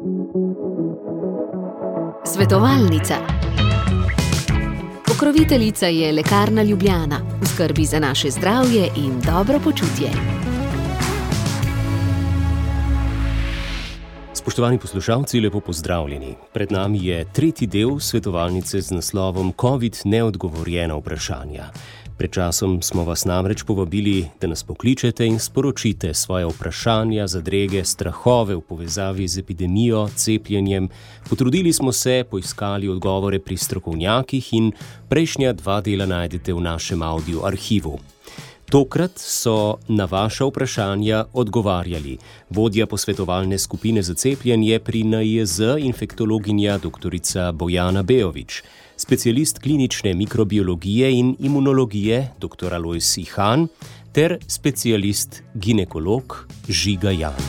Svetovalnica. Pokroviteljica je Lekarna Ljubljana, v skrbi za naše zdravje in dobro počutje. Spoštovani poslušalci, lepo pozdravljeni. Pred nami je tretji del svetovalnice z naslovom COVID neodgovorjena vprašanja. Pred časom smo vas namreč povabili, da nas pokličete in sporočite svoje vprašanja, zadrege, strahove v povezavi z epidemijo, cepljenjem. Potrudili smo se, poiskali odgovore pri strokovnjakih in prejšnja 2 dela najdete v našem audio arhivu. Tokrat so na vaša vprašanja odgovarjali vodja posvetovalne skupine za cepljenje pri NIJZ, infektologinja dr. Bojana Bejović, specialist klinične mikrobiologije in imunologije dr. Alojz Ihan ter specialist ginekolog Žiga Jan.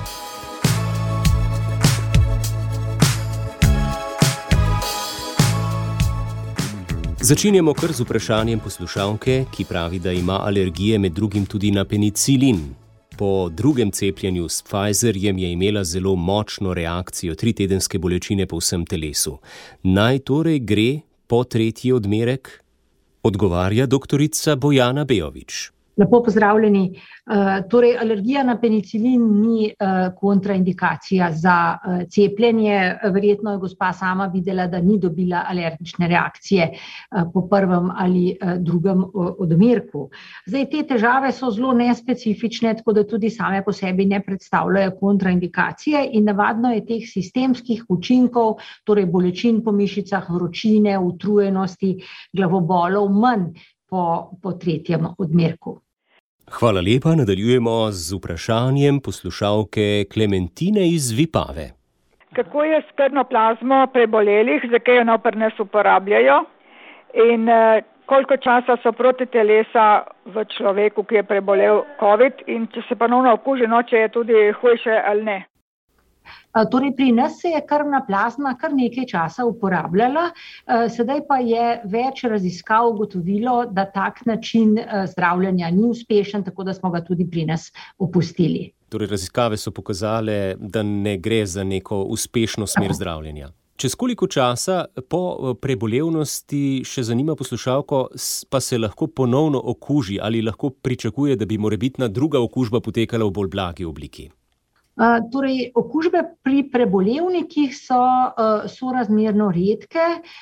Začinjamo kar z vprašanjem poslušalke, ki pravi, da ima alergije med drugim tudi na penicilin. Po drugem cepljenju s Pfizerjem je imela zelo močno reakcijo, 3-tedenske bolečine po vsem telesu. Naj torej gre po tretji odmerek? Odgovarja dr. Bojana Bejović. Lepo pozdravljeni. Torej, alergija na penicilin ni kontraindikacija za cepljenje. Verjetno je gospa sama videla, da ni dobila alergične reakcije po prvem ali drugem odmerku. Zdaj, te težave so zelo nespecifične, tako da tudi same po sebi ne predstavljajo kontraindikacije in navadno je teh sistemskih učinkov, torej bolečin po mišicah, vročine, utrujenosti, glavobolov manj po tretjem odmerku. Hvala lepa, nadaljujemo z vprašanjem poslušalke Klementine iz Vipave. Kako je s krvno plazmo prebolelih, zakaj jo pri nas uporabljajo in koliko časa so protitelesa v človeku, ki je prebolel COVID in če se ponovno okuži, če je tudi hujše ali ne? Torej, pri nas se je krvna plazma kar nekaj časa uporabljala, sedaj pa je več raziskav ugotovilo, da tak način zdravljenja ni uspešen, tako da smo ga tudi pri nas opustili. Torej, raziskave so pokazale, da ne gre za neko uspešno smer zdravljenja. Čez koliko časa po prebolevnosti, še zanima poslušalko, pa se lahko ponovno okuži ali lahko pričakuje, da bi morebitna druga okužba potekala v bolj blagi obliki? Torej, okužbe pri prebolevnikih so sorazmerno redke.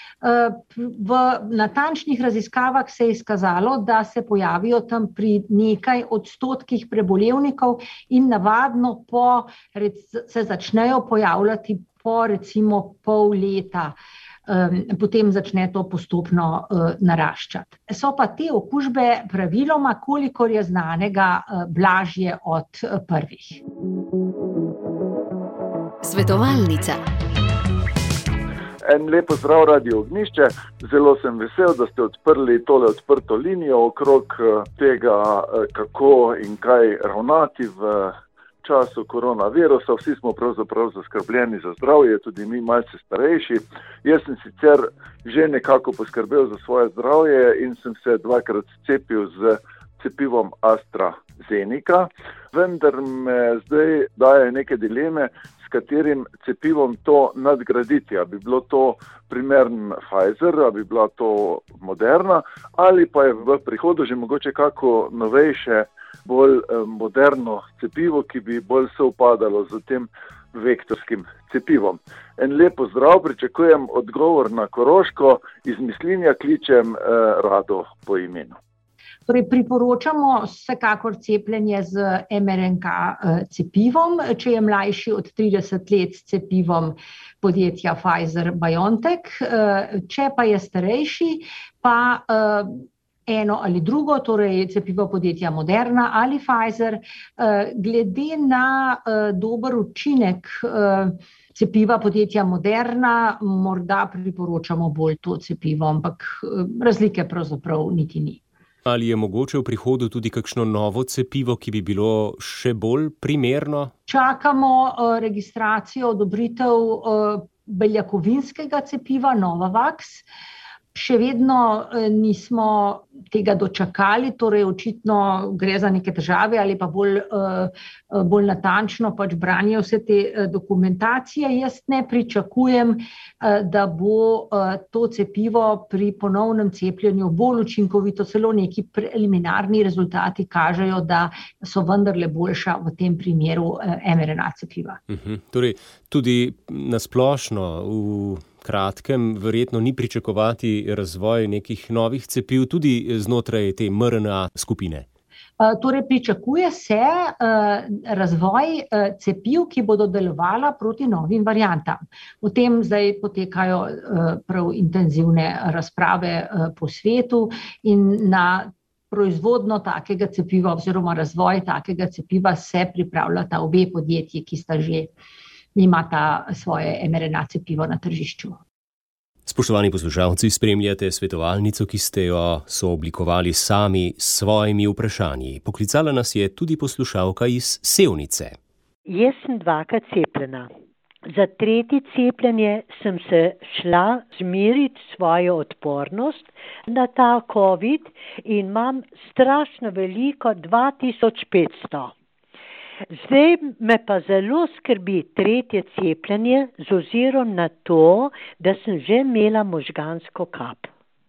V natančnih raziskavah se je izkazalo, da se pojavijo tam pri nekaj odstotkih prebolevnikov in navadno se začnejo pojavljati po recimo pol leta. Potem začne to postopno naraščati. So pa te okužbe praviloma, kolikor je znanega, blažje od prvih. Svetovalnica. En lepo zdrav Radio Ognjišče. Zelo sem vesel, da ste odprli tole odprto linijo okrog tega, kako in kaj ravnati v času koronavirusa. Vsi smo pravzaprav zaskrbljeni za zdravje, tudi mi malce starejši. Jaz sem sicer že nekako poskrbel za svoje zdravje in sem se 2-krat cepil z cepivom AstraZeneca, vendar me zdaj daje neke dileme, s katerim cepivom to nadgraditi. A bi bilo to primern Pfizer, a bi bila to Moderna, ali pa je v prihodu že mogoče kako novejše, bolj moderno cepivo, ki bi bolj sovpadalo z tem vektorskim cepivom. En lep pozdrav, pričakujem odgovor na Koroško, iz Mislinja kličem Rado po imenu. Torej, priporočamo vsekakor cepljenje z mRNK cepivom, če je mlajši od 30 let s cepivom podjetja Pfizer-BioNTech, če pa je starejši, pa eno ali drugo, torej cepivo podjetja Moderna ali Pfizer, glede na dober učinek cepiva podjetja Moderna, morda priporočamo bolj to cepivo, ampak razlike pravzaprav niti ni. Ali je mogoče v prihodu tudi kakšno novo cepivo, ki bi bilo še bolj primerno? Čakamo registracijo, odobritev beljakovinskega cepiva Novavax. Še vedno nismo tega dočakali, torej očitno gre za neke težave ali pa bolj natančno pač branje vse te dokumentacije. Jaz ne pričakujem, da bo to cepivo pri ponovnem cepljenju bolj učinkovito, celo neki preliminarni rezultati kažejo, da so vendarle boljša v tem primeru mRNA cepiva. Torej, tudi nasplošno v kratkem verjetno ni pričakovati razvoj nekih novih cepiv tudi znotraj te mRNA skupine. Torej, pričakuje se razvoj cepiv, ki bodo delovala proti novim variantam. O tem zdaj potekajo prav intenzivne razprave po svetu in na proizvodno takega cepiva oziroma razvoj takega cepiva se pripravljata obe podjetji, ki sta že imata svoje mRNA cepivo na tržišču. Spoštovani poslušalci, spremljate svetovalnico, ki ste jo sooblikovali sami s svojimi vprašanji. Poklicala nas je tudi poslušalka iz Sevnice. Jaz sem 2-krat cepljena. Za 3. cepljenje sem se šla zmeriti svojo odpornost na ta COVID in imam strašno veliko 2500. Zdaj me pa zelo skrbi 3. cepljenje z ozirom na to, da sem že imela možgansko kap.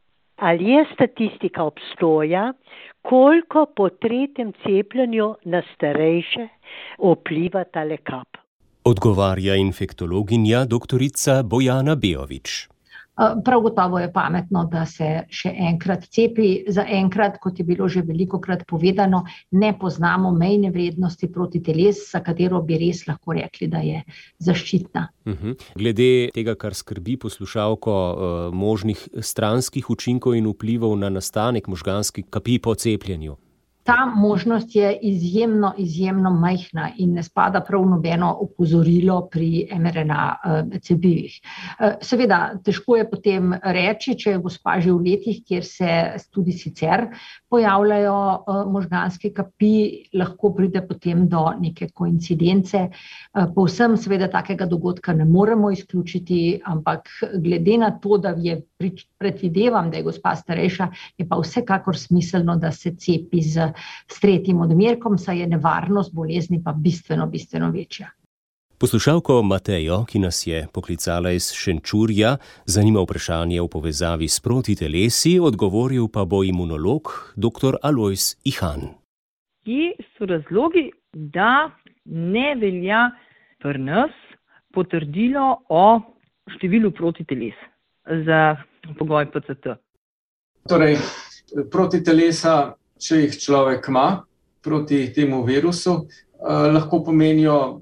Ali je statistika obstoja, koliko po 3. cepljenju na starejše vpliva tale kap? Odgovarja infektologinja doktorica Bojana Bejović. Prav gotovo je pametno, da se še enkrat cepi. Zaenkrat, kot je bilo že velikokrat povedano, ne poznamo mejne vrednosti proti teles, za katero bi res lahko rekli, da je zaščitna. Glede tega, kar skrbi poslušalko, možnih stranskih učinkov in vplivov na nastanek možganskih kapi po cepljenju. Ta možnost je izjemno majhna in ne spada prav nobeno opozorilo pri mRNA cepivih. Seveda, težko je potem reči, če je gospa že v letih, kjer se tudi sicer pojavljajo možganske kapi, lahko pride potem do neke koincidence. Povsem seveda takega dogodka ne moremo izključiti, ampak glede na to, da predvidevam, da je gospa starejša, je pa vsekakor smiselno, da se cepi s 3. odmerkom, saj je nevarnost bolezni pa bistveno večja. Poslušalko Matejo, ki nas je poklicala iz Šenčurja, zanima vprašanje v povezavi s protitelesi, odgovoril pa bo imunolog dr. Alojz Ihan. Kje so razlogi, da ne velja pri nas potrdilo o številu protiteles za pogoj PCT? Torej, protitelesa, če jih človek ima proti temu virusu, lahko pomenijo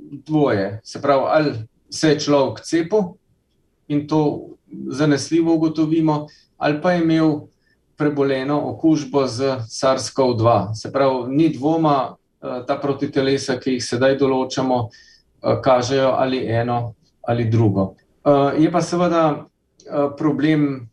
dvoje. Se pravi, ali se je človek cepil in to zanesljivo ugotovimo, ali pa je imel preboleno okužbo z SARS-CoV-2. Se pravi, ni dvoma, ta protitelesa, ki jih sedaj določamo, kažejo ali eno ali drugo. Je pa seveda problem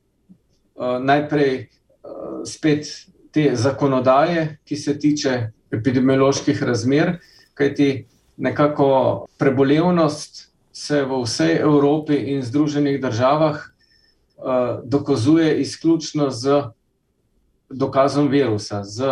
najprej spet te zakonodaje, ki se tiče epidemioloških razmer, kajti nekako prebolevnost se v vsej Evropi in Združenih državah dokazuje izključno z dokazom virusa, z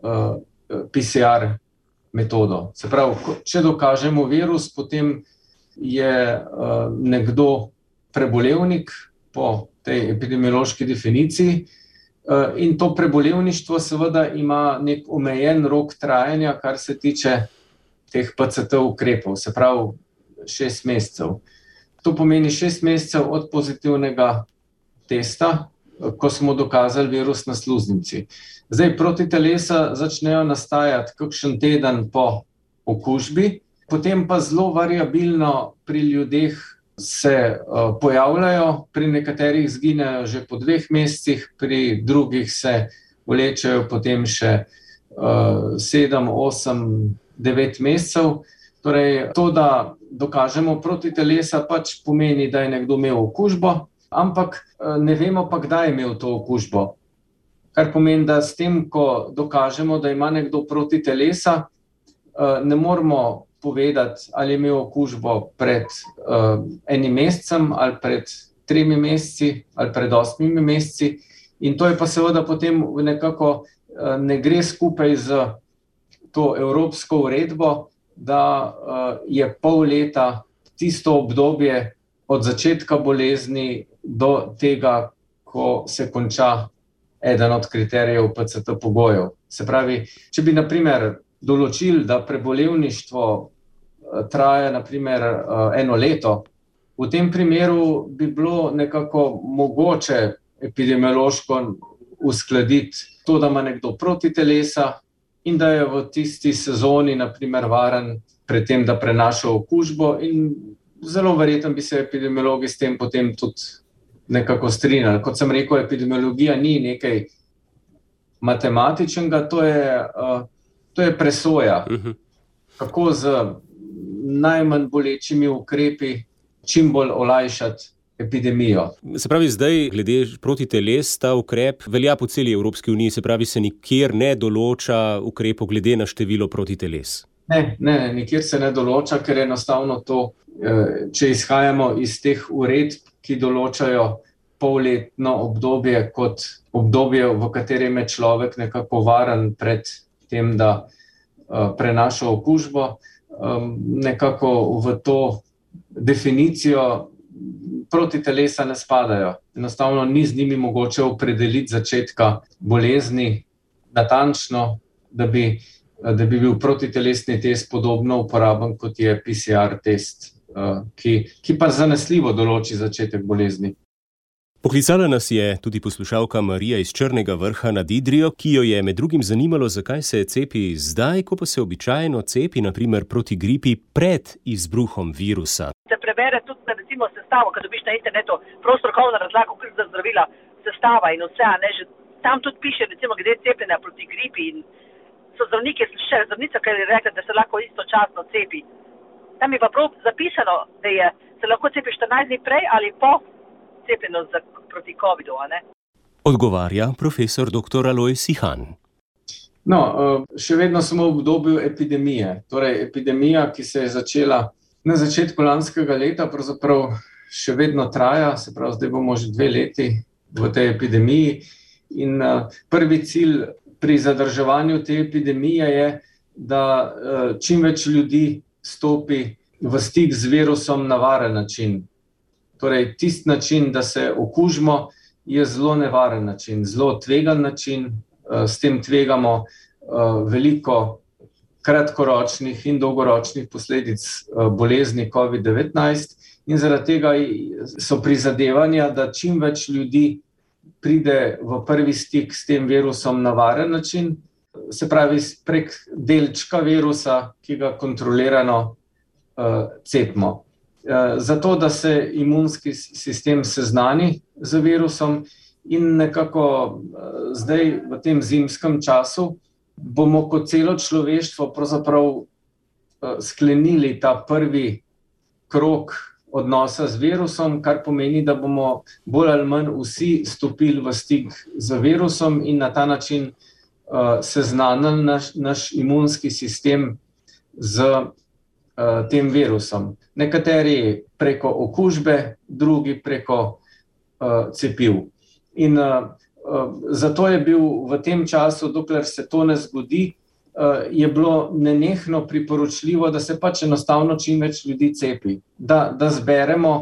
PCR metodo. Se pravi, če dokažemo virus, potem je nekdo prebolevnik po tej epidemiološki definiciji. In to prebolevništvo seveda ima nek omejen rok trajanja, kar se tiče teh PCT ukrepov, se pravi 6 mesecev. To pomeni 6 mesecev od pozitivnega testa, ko smo dokazali virus na sluznici. Zdaj, protitelesa začnejo nastajati kakšen teden po okužbi, potem pa zelo variabilno pri ljudeh se pojavljajo, pri nekaterih zginejo že po 2 mesecih, pri drugih se vlečejo potem še 7, 8, 9 mesecev. Torej, to, da dokažemo protitelesa, pač pomeni, da je nekdo imel okužbo, ampak ne vemo pa, kdaj je imel to okužbo. Kar pomeni, da s tem, ko dokažemo, da ima nekdo protitelesa, ne moramo povedati, ali je imel okužbo pred enim mesecem ali pred 3 meseci ali pred 8 meseci. In to je pa seveda potem nekako ne gre skupaj z to evropsko uredbo, da je pol leta tisto obdobje od začetka bolezni do tega, ko se konča eden od kriterijev PCT pogojev. Se pravi, če bi na primer določili, da prebolevništvo traja na primer 1 leto, v tem primeru bi bilo nekako mogoče epidemiološko uskladiti to, da ima nekdo protitelesa in da je v tisti sezoni na primer varen pred tem, da prenaša okužbo, in zelo verjetno bi se epidemiologi s tem potem tudi nekako strinjali. Kot sem rekel, epidemiologija ni nekaj matematičnega, to je presoja. Kako z najmanj bolečimi ukrepi čim bolj olajšati epidemijo. Se pravi, zdaj glede protiteles ta ukrep velja po celi Evropski uniji, se pravi, se nikjer ne določa ukrepov glede na število protiteles? Ne, nikjer se ne določa, ker enostavno to, če izhajamo iz teh uredb, ki določajo polletno obdobje kot obdobje, v katerem je človek nekako varen pred tem, da prenaša okužbo, nekako v to definicijo protitelesa ne spadajo. Enostavno ni z njimi mogoče opredeliti začetka bolezni natančno, da bi bil protitelesni test podobno uporaben, kot je PCR test, ki pa zanesljivo določi začetek bolezni. Poklicala nas je tudi poslušalka Marija iz Črnega Vrha nad Idrijo, ki jo je med drugim zanimalo, zakaj se cepi zdaj, ko pa se običajno cepi, na primer proti gripi, pred izbruhom virusa. Se prebere tudi recimo sestavo, kad dobiš na internetu prav strokovno razlago, koliko za zdravila sestava in vse, že tam tudi piše recimo glede cepljenja proti gripi in so zdravniki, še zdravnica, ki je rekla, da se lahko istočasno cepi. Tam je pa prav zapisano, da se lahko cepi 14 dni prej ali po cepljenost proti covidu, a ne? Odgovarja profesor dr. Alojz Ihan. No, še vedno smo v obdobju epidemije. Torej, epidemija, ki se je začela na začetku lanskega leta, pravzaprav še vedno traja, se pravi, zdaj bomo že 2 leti v tej epidemiji. In prvi cilj pri zadrževanju te epidemije je, da čim več ljudi stopi v stik z virusom na varen način. Torej, tisti način, da se okužimo, je zelo nevaren način, zelo tvegan način. S tem tvegamo veliko kratkoročnih in dolgoročnih posledic bolezni COVID-19 in zaradi tega so prizadevanja, da čim več ljudi pride v prvi stik s tem virusom na varen način, se pravi prek delčka virusa, ki ga kontrolirano cepimo. Zato, da se imunski sistem seznani z virusom in nekako zdaj v tem zimskem času bomo kot celo človeštvo pravzaprav sklenili ta prvi krog odnosa z virusom, kar pomeni, da bomo bolj ali manj vsi stopili v stik z virusom in na ta način seznanili naš imunski sistem z tem virusom. Nekateri preko okužbe, drugi preko cepiv. In zato je bil v tem času, dokler se to ne zgodi, je bilo nenehno priporočljivo, da se pač enostavno čim več ljudi cepi. Da zberemo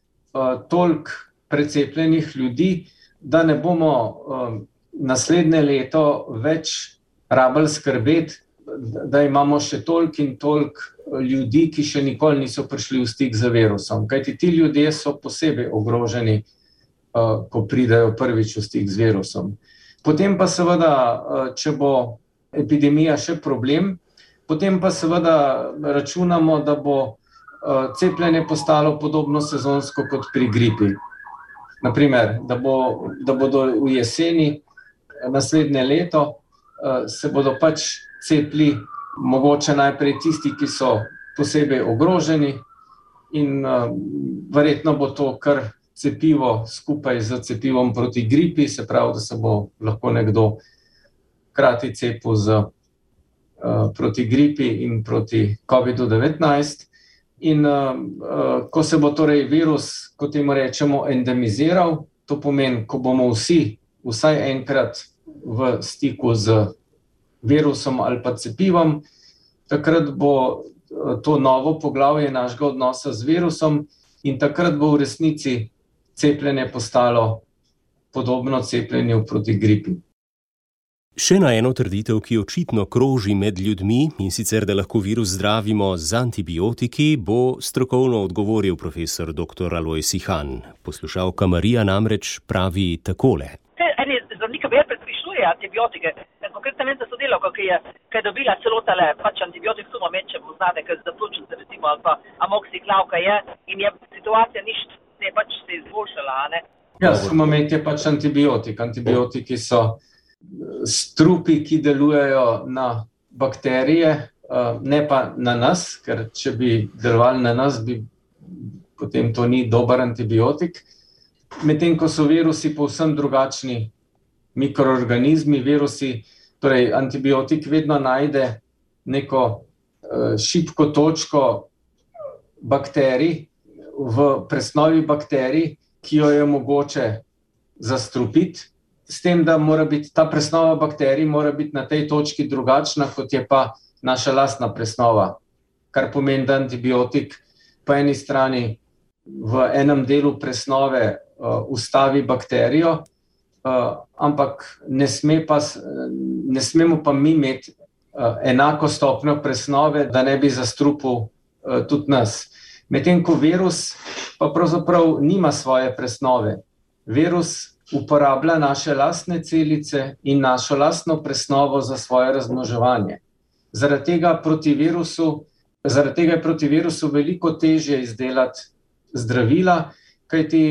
toliko precepljenih ljudi, da ne bomo naslednje leto več rabili skrbeti, da imamo še toliko in toliko ljudi, ki še nikoli niso prišli v stik z virusom. Kajti ti ljudje so posebej ogroženi, ko pridejo prvič v stik z virusom. Potem pa seveda, če bo epidemija še problem, potem pa seveda računamo, da bo cepljenje postalo podobno sezonsko kot pri gripi. Naprimer, da bodo v jeseni naslednje leto se bodo pač cepili mogoče najprej tisti, ki so posebej ogroženi in verjetno bo to kar cepivo skupaj z cepivom proti gripi, se pravi, da se bo lahko nekdo hkrati cepil proti gripi in proti COVID-19 In ko se bo torej virus, kot temu rečemo, endemiziral, to pomeni, ko bomo vsi vsaj enkrat v stiku z virusom ali pa cepivom, takrat bo to novo poglavje našega odnosa z virusom in takrat bo v resnici cepljenje postalo podobno cepljenju proti gripi. Še na eno trditev, ki očitno kroži med ljudmi, in sicer, da lahko virus zdravimo z antibiotiki, bo strokovno odgovoril profesor dr. Alojz Ihan. Poslušalka Marija namreč pravi takole. Eni zdravniki bolj predpišuje antibiotike. Konkretno vem za sodelavko, ki je dobila celo tale antibiotik Sumamed, če poznate, ker za pljučnice recimo, ali pa amoxiclavka je in je situacija se je izboljšala, a ne? Ja, Sumamed je antibiotik. Antibiotiki so strupi, ki delujejo na bakterije, ne pa na nas, ker če bi delovali na nas, potem to ni dober antibiotik. Medtem ko so virusi povsem drugačni mikroorganizmi, torej antibiotik vedno najde neko šibko točko bakterij v presnovi bakterij, ki jo je mogoče zastrupiti, s tem, da mora biti ta presnova bakterij na tej točki drugačna, kot je pa naša lastna presnova. Kar pomeni, da antibiotik po eni strani v enem delu presnove ustavi bakterijo, ampak ne smemo pa mi imeti enako stopnjo presnove, da ne bi zastrupil tudi nas. Medtem ko virus pa pravzaprav nima svoje presnove. Virus uporablja naše lastne celice in našo lastno presnovo za svoje razmnoževanje. Zaradi tega je proti virusu veliko težje izdelati zdravila, kajti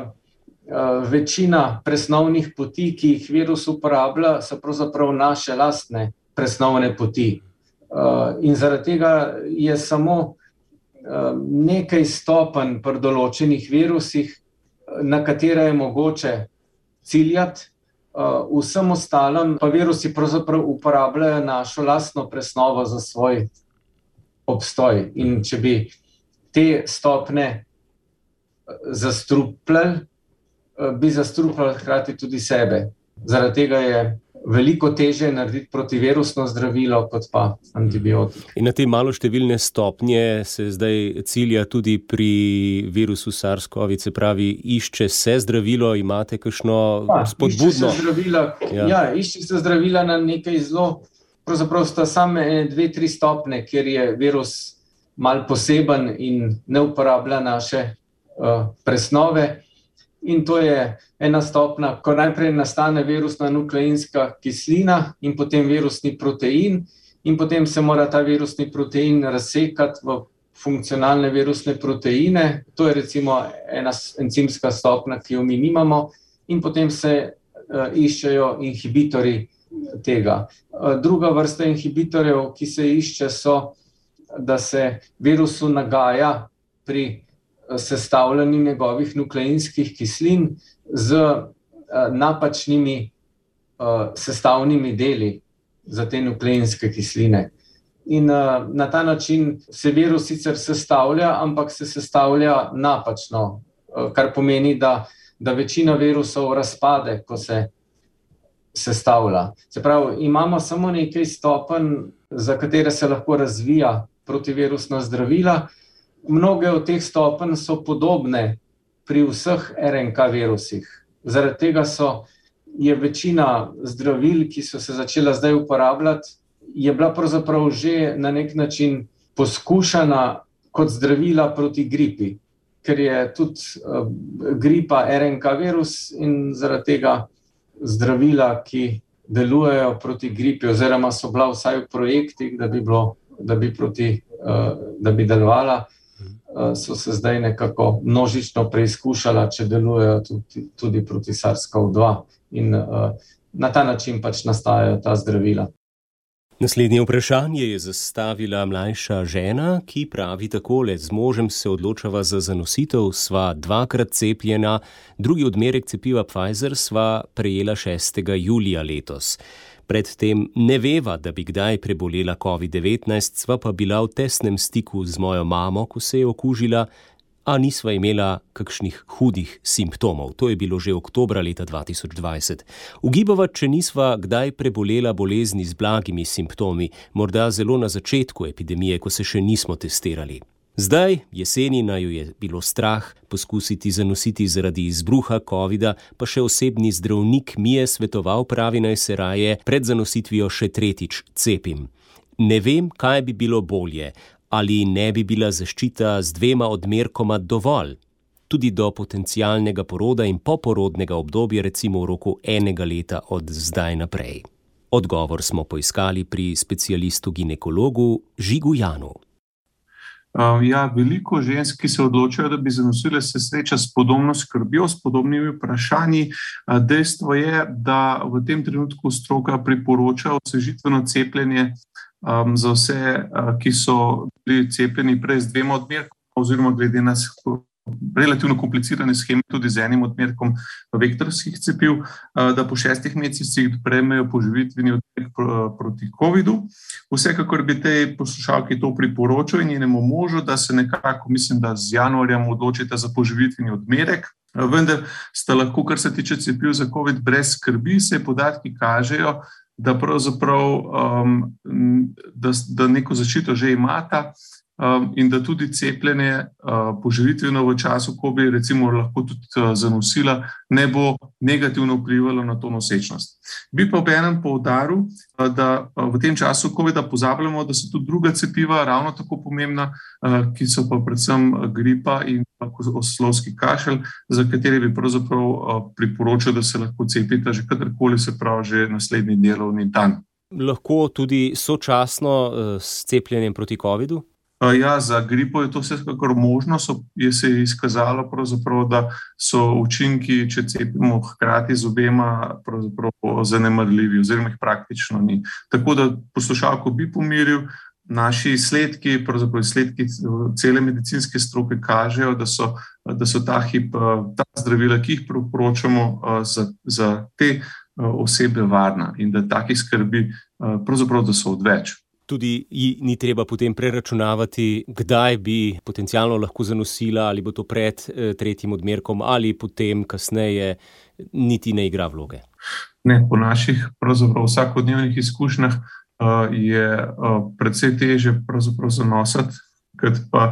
večina presnovnih poti, ki jih virus uporablja, so pravzaprav naše lastne presnovne poti. In zaradi tega je samo nekaj stopenj pri določenih virusih, na katere je mogoče ciljati, vsem ostalim pa virusi pravzaprav uporabljajo našo lastno presnovo za svoj obstoj. In če bi te stopne zastrupljali, bi zastrupljali hkrati tudi sebe. Zaradi tega je veliko težje narediti protivirusno zdravilo kot pa antibiotik. In na te maloštevilne stopnje se zdaj cilja tudi pri virusu SARS-CoV, se pravi, išče se zdravilo, imate kakšno spodbudno? Išče se zdravila na nekaj zelo, pravzaprav sta same 2-3 stopne, kjer je virus mal poseben in ne uporablja naše presnove. In to je ena stopna, ko najprej nastane virusna nukleinska kislina in potem virusni protein in potem se mora ta virusni protein razsekati v funkcionalne virusne proteine. To je recimo ena encimska stopna, ki jo mi nimamo, in potem se iščejo inhibitorji tega. Druga vrsta inhibitorjev, ki se išče, so, da se virusu nagaja pri sestavljanju njegovih nukleinskih kislin z napačnimi sestavnimi deli za te nukleinske kisline. In na ta način se virus sicer sestavlja, ampak se sestavlja napačno, kar pomeni, da večina virusov razpade, ko se sestavlja. Se pravi, imamo samo nekaj stopenj, za katere se lahko razvija protivirusna zdravila. Mnoge od teh stopenj so podobne pri vseh RNK virusih. Zaradi tega je večina zdravil, ki so se začela zdaj uporabljati, je bila pravzaprav že na nek način poskušana kot zdravila proti gripi, ker je tudi gripa RNK virus in zaradi tega zdravila, ki delujejo proti gripi, oziroma so bila vsaj v projektih, da bi delovala, so se zdaj nekako množično preizkušala, če delujejo tudi proti SARS-CoV-2 in na ta način pač nastajajo ta zdravila. Naslednje vprašanje je zastavila mlajša žena, ki pravi takole: z možem se odločava za zanositev, sva 2-krat cepljena, drugi odmerek cepiva Pfizer sva prejela 6. julija letos. Predtem ne veva, da bi kdaj prebolela COVID-19, sva pa bila v tesnem stiku z mojo mamo, ko se je okužila, a nisva imela kakšnih hudih simptomov. To je bilo že oktobra leta 2020. Ugibava, če nisva kdaj prebolela bolezni z blagimi simptomi, morda zelo na začetku epidemije, ko se še nismo testirali. Zdaj, jeseni, naju je bilo strah poskusiti zanositi zaradi izbruha covida, pa še osebni zdravnik mi je svetoval, pravi, naj se raje pred zanositvijo še tretjič cepim. Ne vem, kaj bi bilo bolje, ali ne bi bila zaščita z 2 odmerkoma dovolj, tudi do potencialnega poroda in poporodnega obdobja, recimo v roku 1 leta od zdaj naprej. Odgovor smo poiskali pri specialistu ginekologu Žigu Janu. Veliko žensk, ki se odločajo, da bi zanosile, se sreča s podobno skrbjo, s podobnimi vprašanji. Dejstvo je, da v tem trenutku stroka priporoča osvežitveno cepljenje za vse, ki so bili cepljeni prej z 2 odmerkoma oziroma glede na relativno komplicirane sheme tudi z 1 odmerkom vektorskih cepiv, da po 6 mesecih prejmejo poživitveni odmerek proti covidu. Vsekakor bi tej poslušalki to priporočal in njenemu možu, da se nekako, mislim, da z januarjem odločite za poživitveni odmerek. Vendar sta lahko, kar se tiče cepiv za covid, brez skrbi, se podatki kažejo, da pravzaprav da neko zaščito že imata in da tudi cepljenje poživitveno v času, ko bi recimo lahko tudi zanosila, ne bo negativno vplivalo na to nosečnost. Bi pa obenem poudaril, da v tem času covida pozabljamo, da so tudi druga cepiva ravno tako pomembna, ki so pa predvsem gripa in oslovski kašelj, za katere bi pravzaprav priporočal, da se lahko cepita že kadarkoli, se pravi že naslednji delovni dan. Lahko tudi sočasno s cepljenjem proti covidu? Ja, za gripo je to vsekakor možno, se je izkazalo pravzaprav, da so učinki, če cepimo hkrati z obema, pravzaprav zanemarljivi oziroma jih praktično ni. Tako da poslušalko bi pomiril, naši izsledki, pravzaprav izsledki cele medicinske stroke kažejo, da so ta zdravila, ki jih priporočamo za te osebe varna in da takih skrbi pravzaprav, da so odveč. Tudi ni treba potem preračunavati, kdaj bi potencialno lahko zanosila, ali bo to pred 3. odmerkom ali potem kasneje, niti ne igra vloge. Ne, po naših pravzaprav vsakodnevnih izkušnjah je precej teže pravzaprav zanositi, kot pa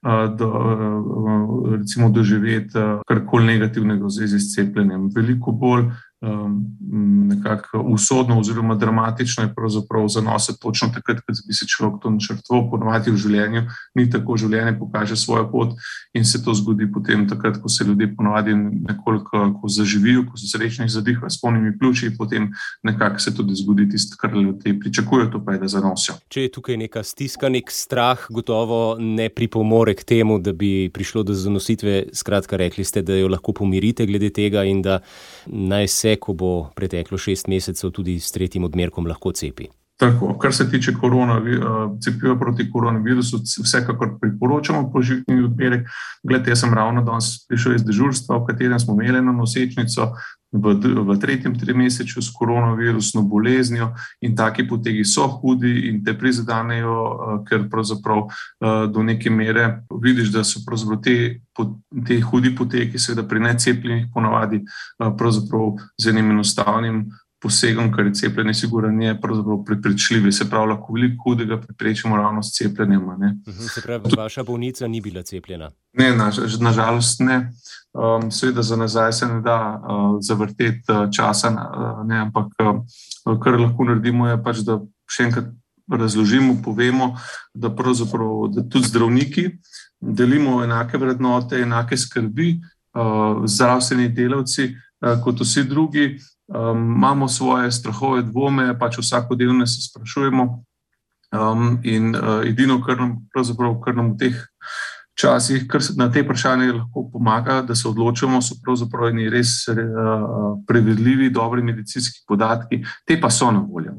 recimo doživeti karkoli negativnega v zvezi s cepljenjem. Veliko bolj nekako usodno oziroma dramatično je pravzaprav zanositi točno takrat, ko bi se človek to načrtoval, ponovadi v življenju, ni tako, življenje pokaže svojo pot in se to zgodi potem takrat, ko se ljudje ponovadi nekoliko zaživijo, ko so srečni, zadihajo s polnimi pljuči, potem nekako se tudi zgodi tisto, kar ljudje pričakujejo, to pa je, da zanosijo. Če je tukaj neka stiska, nek strah, gotovo ne pripomore k temu, da bi prišlo do zanositve. Skratka, rekli ste, da jo lahko pomirite glede tega in da naj se, ko bo preteklo 6 mesecev, tudi s 3. odmerkom lahko cepi. Tako, kar se tiče cepiva proti koronavirusu, vsekakor priporočamo poživitveni odmerek. Glede, jaz sem ravno danes prišel iz dežurstva, v katerem smo imeli eno nosečnico v 3. trimesečju s koronavirusno boleznijo in taki potegi so hudi in te prizadenejo, ker pravzaprav do neke mere vidiš, da so pravzaprav te hudi poteki, seveda pri necepljenih ponavadi pravzaprav z enim enostavnim posegom, kar je cepljenje sigurno je pravzaprav preprečljivi. Se pravi, lahko veliko hudega preprečimo ravno s cepljenjem. Se pravi, vaša bolnica ni bila cepljena? Ne, nažalost ne. Seveda za nazaj se ne da zavrteti časa, ne, ampak kar lahko naredimo je pač, da še enkrat razložimo, povemo, da pravzaprav da tudi zdravniki delimo enake vrednote, enake skrbi, zdravstveni delavci kot vsi drugi. Imamo svoje strahove, dvome, pač vsakodnevno se sprašujemo in edino, kar nam v teh časih, kar na te vprašanje lahko pomaga, da se odločimo, so pravzaprav res preverljivi, dobri medicinski podatki, te pa so na voljo.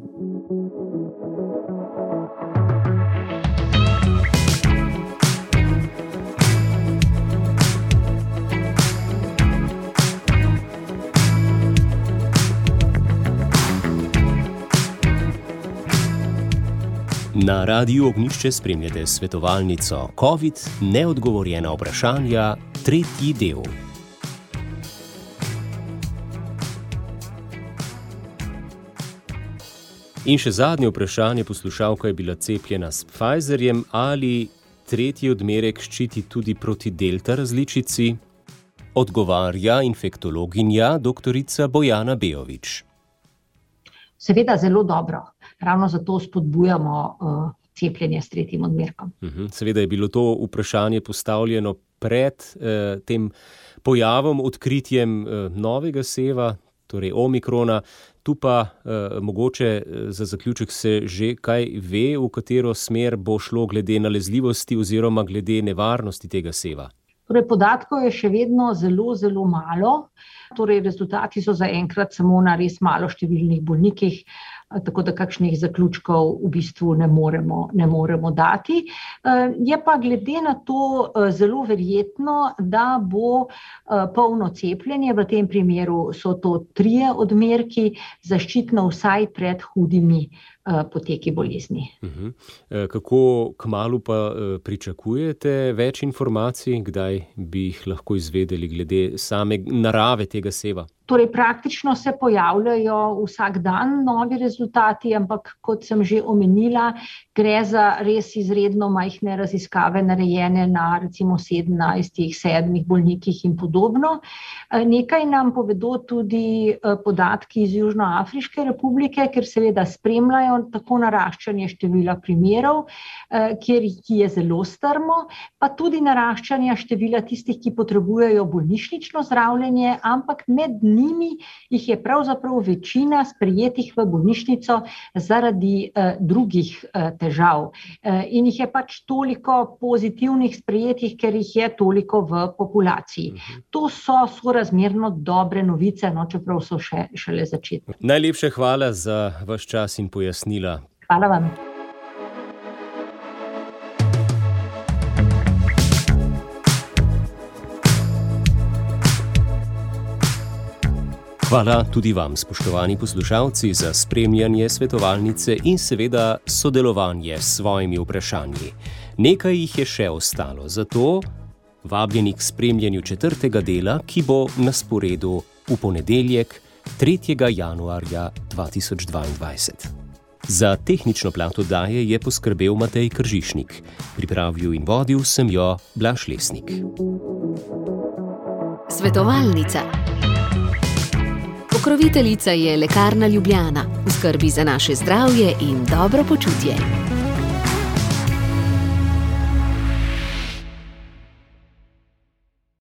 Na Radiu Ognjišče spremljate svetovalnico COVID neodgovorjena vprašanja, 3. del. In še zadnje vprašanje poslušalka je bila cepljena s Pfizerjem, ali 3. odmerek ščiti tudi proti delta različici? Odgovarja infektologinja doktorica Bojana Bejović. Seveda zelo dobro. Ravno zato spodbujamo cepljenje s 3. odmerkom. Seveda je bilo to vprašanje postavljeno pred tem pojavom, odkritjem novega seva, torej omikrona. Tu pa mogoče za zaključek se že kaj ve, v katero smer bo šlo glede nalezljivosti oziroma glede nevarnosti tega seva. Torej, podatkov je še vedno zelo, zelo malo. Torej, rezultati so zaenkrat samo na res malo številnih bolnikih, tako da kakšnih zaključkov v bistvu ne moremo dati. Je pa glede na to zelo verjetno, da bo polno cepljenje, v tem primeru so to 3 odmerki, zaščitno vsaj pred hudimi poteki bolezni. Kako kmalu pa pričakujete več informacij, kdaj bi jih lahko izvedeli glede same narave tega seva? Torej, praktično se pojavljajo vsak dan novi rezultati, ampak kot sem že omenila, gre za res izredno majhne raziskave narejene na recimo 17, 7 bolnikih in podobno. Nekaj nam povedo tudi podatki iz Južnoafriške republike, ker seveda spremljajo tako naraščanje števila primerov, ki je zelo strmo, pa tudi naraščanje števila tistih, ki potrebujejo bolnišnično zdravljenje, ampak med njimi jih je pravzaprav večina sprejetih v bolnišnico zaradi drugih težav. In jih je pač toliko pozitivnih sprejetih, ker jih je toliko v populaciji. To so sorazmerno dobre novice, čeprav so šele začetne. Najlepša hvala za vaš čas in pojasnila. Hvala vam. Hvala tudi vam, spoštovani poslušalci, za spremljanje svetovalnice in seveda sodelovanje s svojimi vprašanji. Nekaj jih je še ostalo, zato vabljeni k spremljanju 4. dela, ki bo na sporedu v ponedeljek 3. januarja 2022. Za tehnično plat oddaje je poskrbel Matej Kržišnik. Pripravil in vodil sem jo Blaž Lesnik. Svetovalnica. Pokroviteljica je Lekarna Ljubljana, v skrbi za naše zdravje in dobro počutje.